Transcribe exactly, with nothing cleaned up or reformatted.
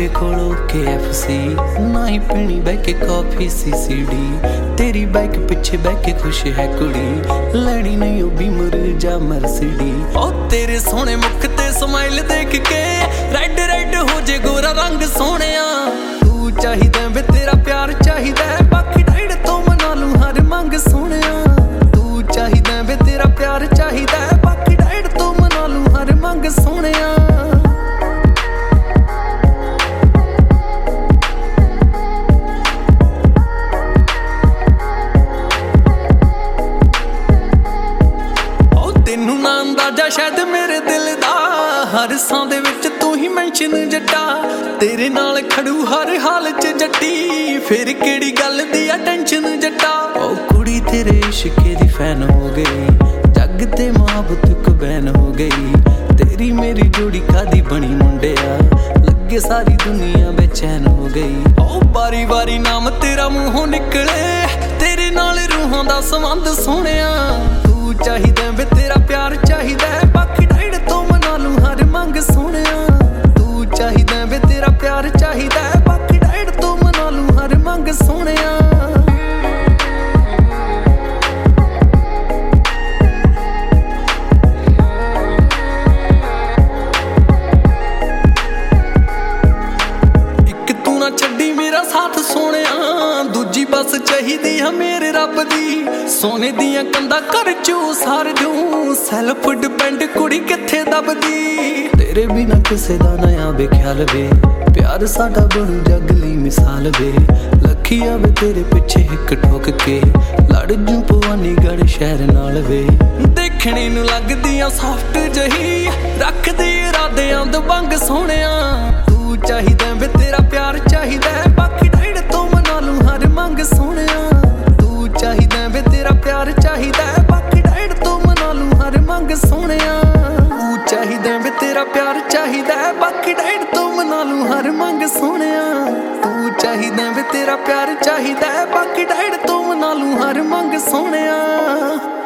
तेरे कोलों के एफ सी ना ही पीनी बह के कॉफी सी सी डी तेरी बाइक पिछे बह के खुश है कुड़ी लैनी नहीं ओ बीमर जा मर्सिडी ओ तेरे सोहने मुख ते स्माइल देख के रेड रेड हो जे गोरा रंग सोहणिया तू चाहिदा वे तेरा प्यार चाहिदा बाकी डाइड तो मना लूं हर मंग सोहणिया तू चाहिदा वे तेरा प्यार चाहिदा बाकी डाइड तो मना लूं हर मंग सोहणिया तेनू ना अंदाजा शायद मेरे दिल दा हर सां दे विच तू ही मैंशन जट्टा तेरे नाल खड़ू हर हाल च जट्टी फिर केड़ी गल दी आ टेंशन जट्टा ओ कुड़ी तेरे इश्के दी फैन हो गई जग ते मोहब्बत को बैन हो गई तेरी मेरी जोड़ी कादी बनी मुंडिया लगे सारी दुनिया बेचैन हो गई ओ बारी बारी नाम तेरा मुंहों निकले तेरे नाल रूहां दा संबंध सोहणिया चाहिदा वे तेरा प्यार चाहिदा बाकी डाइड तो मना लूं हर मंग सोहणिया तू चाहिदा वे तेरा प्यार चाहिदा बाकी डाइड तो मना लूं हर मंग सोहणिया इक तू ना छड्डी मेरा साथ सोहणिया दूजी बस चाहिदी है मेरे रब दी सोने दियां कंधा कर चू सार जूं सैल्फ डिपेंड कुड़ी किथे दबदी तेरे बिना किसे दा नया बेख्याल वे प्यार साडा बनू जग लई मिसाल वे लखिया वे तेरे पिछे हिक ठोक के लड़ जू भवानी गढ़ शहर नाल वे देखने नू लगदियां सॉफ्ट जही रखदी इरादियां दबंग सोहणिया तू चाहिदा वे तेरा प्यार चाहिदा बाकी डाइड तो मना लूं हर मंग सोहणिया तू चाहिदा वे तेरा प्यार चाहिदा बाकी डाइड तो मना लूं हर मंग सोहणिया तू चाहिदा वे तेरा प्यार चाहिदा बाकी डाइड तो मना लूं हर मंग सोहणिया तू चाहिदा वे तेरा प्यार चाहिदा बाकी डाइड तो मना लूं हर मंग सोहणिया।